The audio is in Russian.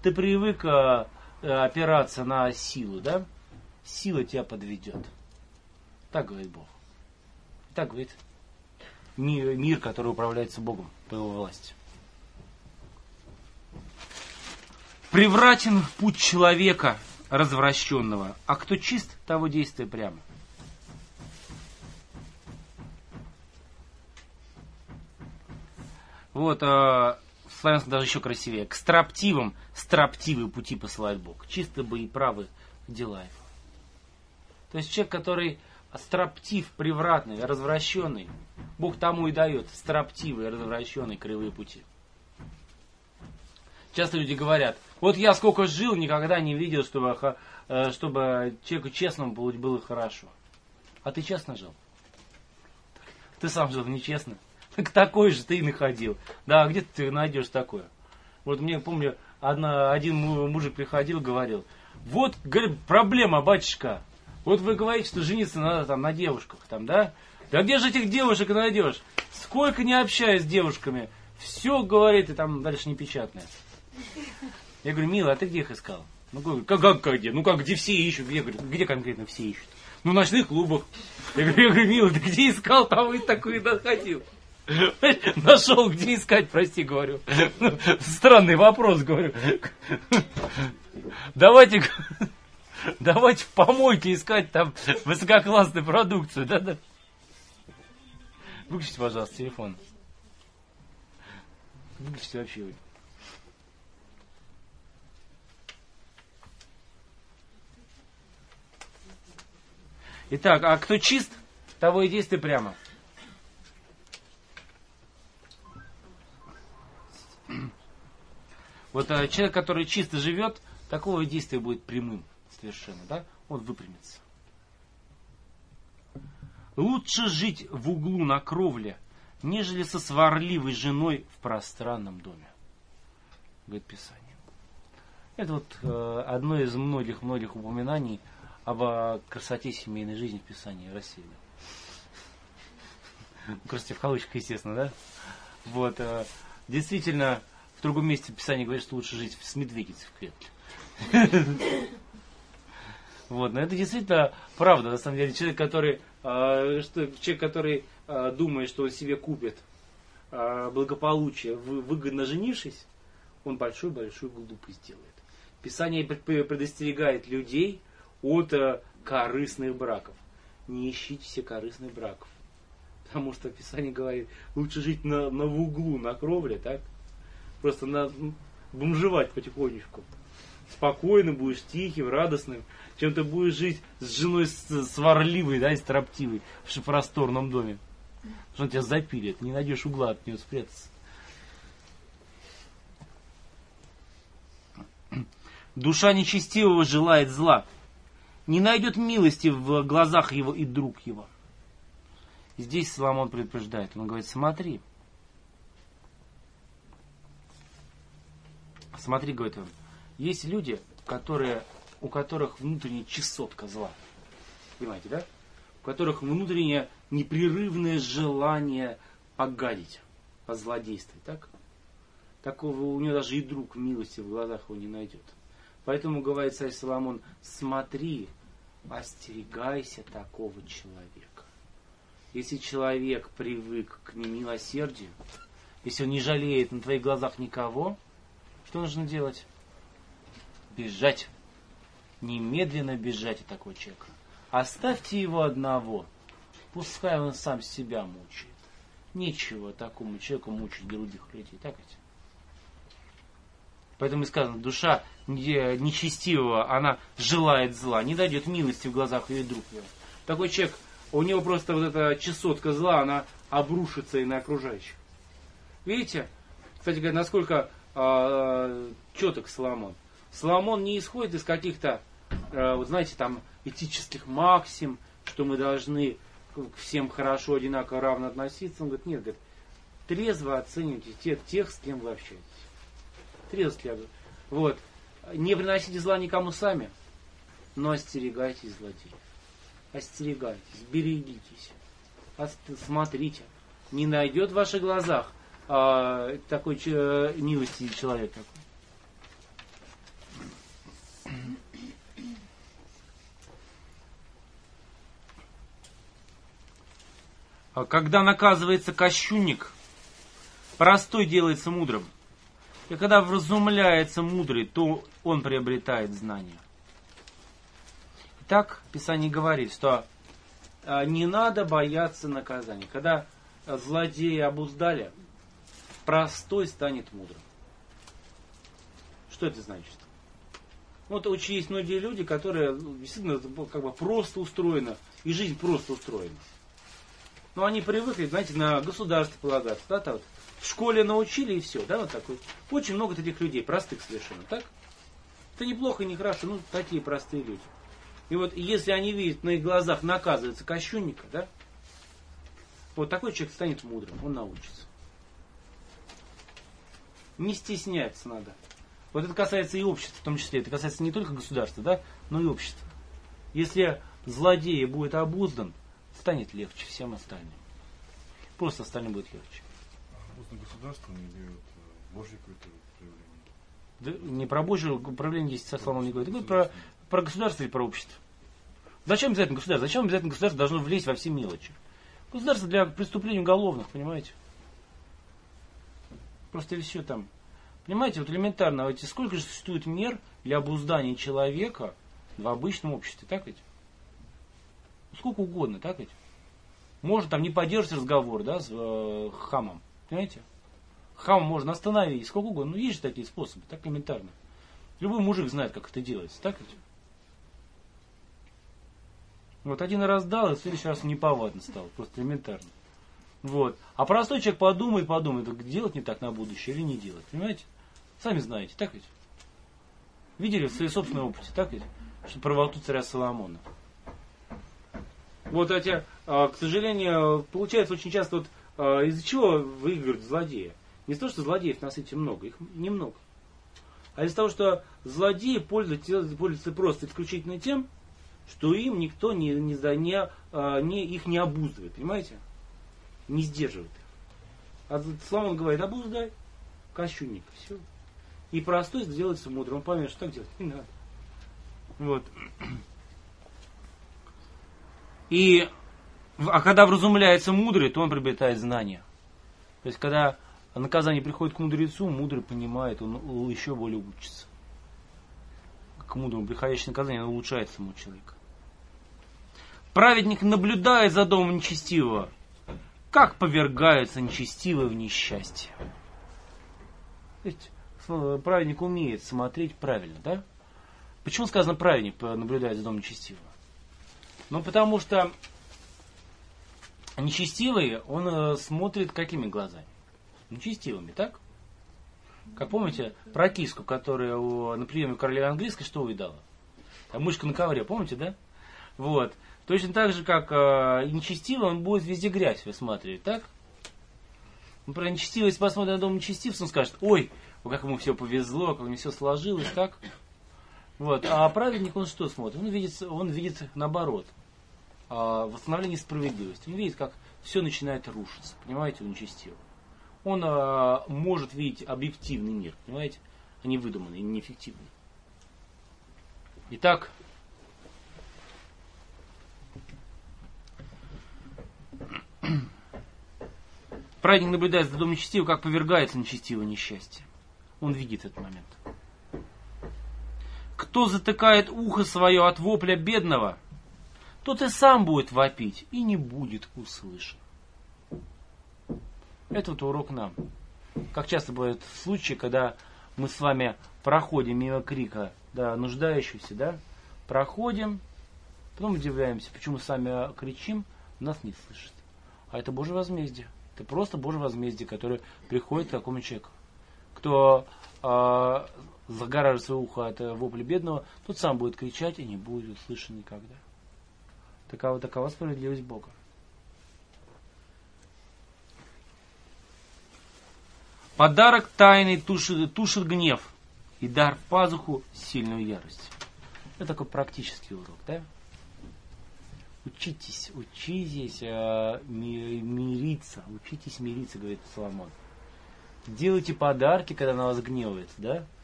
Ты привык опираться на силу, да? Сила тебя подведет. Так говорит Бог. Так говорит мир, который управляется Богом по его власти. Превратен путь человека развращенного, а кто чист, того действуй прямо. Вот, славянство даже еще красивее. К строптивым строптивые пути посылает Бог. Чисто бы и правы дела его. То есть человек, который строптив, превратный, развращенный, Бог тому и дает строптивые, развращенные, кривые пути. Часто люди говорят, вот я сколько жил, никогда не видел, чтобы человеку честному было хорошо. А ты честно жил? Ты сам жил нечестно. Так такой же ты и находил. Да, где ты найдешь такое? Вот мне, помню, один мужик приходил, говорил, вот, говорит, проблема, батюшка. Вот вы говорите, что жениться надо там на девушках, там, да? Да где же этих девушек найдешь? Сколько не общаюсь с девушками. Все, говорит, и там дальше непечатное. Я говорю, милый, а ты где их искал? Ну, как где? Ну, как, где все ищут? Я говорю, где конкретно все ищут? Ну, в ночных клубах. Я говорю, милый, ты где искал, там и такой находил. Нашел, где искать, прости, говорю. Странный вопрос, говорю. Давайте в помойке искать там высококлассную продукцию. Да-да. Выключите, пожалуйста, телефон. Выключите вообще. Итак, а кто чист, того и действуй прямо. Вот человек, который чисто живет, такого действия будет прямым совершенно, да? Он выпрямится. Лучше жить в углу на кровле, нежели со сварливой женой в пространном доме, говорит Писание. Это вот одно из многих упоминаний об красоте семейной жизни в Писании России. Красоте в кавычках, естественно, да? Вот, действительно, в другом месте Писание говорит, что лучше жить с медведицей в клетке. Вот, но это действительно правда, на самом деле. Человек, который думает, что он себе купит благополучие, выгодно женившись, он большую-большую глупость делает. Писание предостерегает людей от корыстных браков. Не ищите все корыстных браков. Потому что Писание говорит, лучше жить на углу, на кровле, так? Просто бомжевать потихонечку. Спокойно будешь, тихим, радостным, чем ты будешь жить с женой сварливой, да, и строптивой в просторном доме. Потому что он тебя запилит, не найдешь угла от нее спрятаться. Душа нечестивого желает зла, не найдет милости в глазах его и друг его. И здесь Соломон предупреждает, он говорит, смотри, говорит он, есть люди, у которых внутренняя чесотка зла. Понимаете, да? У которых внутреннее непрерывное желание погадить, позлодействовать, так? Такого у него даже и друг милости в глазах его не найдет. Поэтому, говорит царь Соломон, смотри, остерегайся такого человека. Если человек привык к немилосердию, если он не жалеет на твоих глазах никого, что нужно делать? Бежать. Немедленно бежать от такого человека. Оставьте его одного. Пускай он сам себя мучает. Нечего такому человеку мучить других людей. Так ведь? Поэтому и сказано, душа нечестивого, она желает зла. Не дойдет милости в глазах ее друг его. Такой человек, у него просто вот эта чесотка зла, она обрушится и на окружающих. Видите? Кстати говоря, насколько четок Соломон. Соломон не исходит из каких-то, вот знаете, там этических максим, что мы должны к всем хорошо, одинаково, равно относиться. Он говорит, нет, говорит, трезво оценивайте тех, с кем вы общаетесь. Трезво следует. Вот. Не приносите зла никому сами, но остерегайтесь злодеев. Остерегайтесь, берегитесь, смотрите. Не найдет в ваших глазах такой милости человек такой. Когда наказывается кощунник, простой делается мудрым. И когда вразумляется мудрый, то он приобретает знания. Так Писание говорит, что не надо бояться наказания. Когда злодея обуздали, простой станет мудрым. Что это значит? Вот очень есть многие люди, которые действительно как бы просто устроены, и жизнь просто устроена. Но они привыкли, знаете, на государство полагаться. Да, вот. В школе научили и все, да, вот такой. Очень много таких людей, простых совершенно, так? Это неплохо и не хорошо, ну, такие простые люди. И вот если они видят, на их глазах наказывается кощунника, да, вот такой человек станет мудрым, он научится. Не стесняться надо. Вот это касается и общества, в том числе. Это касается не только государства, да, но и общества. Если злодей будет обуздан, станет легче всем остальным. Просто остальным будет легче. Просто государство не имеет Божье какое-то проявление. Да, не про Божье управление здесь со Соломон не говорит. Это про государство или про общество. Зачем обязательно государство? Зачем обязательно государство должно влезть во все мелочи? Государство для преступлений уголовных, понимаете? Просто и все там. Понимаете, вот элементарно, вот сколько же существует мер для обуздания человека в обычном обществе, так ведь? Сколько угодно, так ведь? Можно там не поддерживать разговор, да, с хамом, понимаете? Хама можно остановить, сколько угодно. Ну, есть же такие способы, так элементарно. Любой мужик знает, как это делается, так ведь? Вот один раз дал, и в следующий раз неповадно стало, просто элементарно. Вот. А простой человек подумает, делать не так на будущее или не делать, понимаете? Сами знаете, так ведь? Видели в своей собственной опыте, так ведь? Что правоту царя Соломона. Вот эти, к сожалению, получается очень часто, вот, из-за чего выигрывают злодеи. Не из-за того, что злодеев на свете много, их немного. А из-за того, что злодеи пользуются просто исключительно тем, что им никто их не обуздывает, понимаете? Не сдерживает их. А Соломон говорит, обуздай кощунника, все. И простой сделается мудрым. Он поймет, что так делать не надо. Вот. А когда вразумляется мудрый, то он приобретает знания. То есть, когда наказание приходит к мудрецу, мудрый понимает, он еще более учится. К мудрому приходящее наказание, оно улучшает самого человека. Праведник наблюдает за домом нечестивого, как повергаются нечестивые в несчастье. То есть, праведник умеет смотреть правильно, да? Почему сказано праведник наблюдает за домом нечестивого? Ну, потому что нечестивый, он смотрит какими глазами? Нечестивыми, так? Как помните, про киску, которая на приеме королевы английской что увидала? Мышка на ковре, помните, да? Вот. Точно так же, как нечестивый, он будет везде грязь высматривать, так? Например, нечестивый, если посмотрит на дом нечестивца, он скажет, ой, как ему все повезло, как у него все сложилось, так? Вот. А праведник, он что смотрит? Он видит наоборот. Восстановление справедливости. Он видит, как все начинает рушиться. Понимаете, у нечестивого. Он может видеть объективный мир, понимаете, а не выдуманный, неэффективный. Итак, праведник наблюдает за домом нечестивого, как повергается нечестивое несчастье. Он видит этот момент. Кто затыкает ухо свое от вопля бедного, тот и сам будет вопить и не будет услышан. Это вот урок нам. Как часто бывают случаи, когда мы с вами проходим мимо крика, да, нуждающихся, да, проходим, потом удивляемся, почему сами кричим, нас не слышат. А это Божье возмездие. Это просто Божье возмездие, которое приходит к такому человеку. Кто загораживает свое ухо от вопля бедного, тот сам будет кричать и не будет услышан никогда. Такова справедливость Бога. Подарок тайный тушит гнев, и дар в пазуху сильную ярость. Это такой практический урок, да? Учитесь мириться, говорит Соломон. Делайте подарки, когда на вас гневается, да?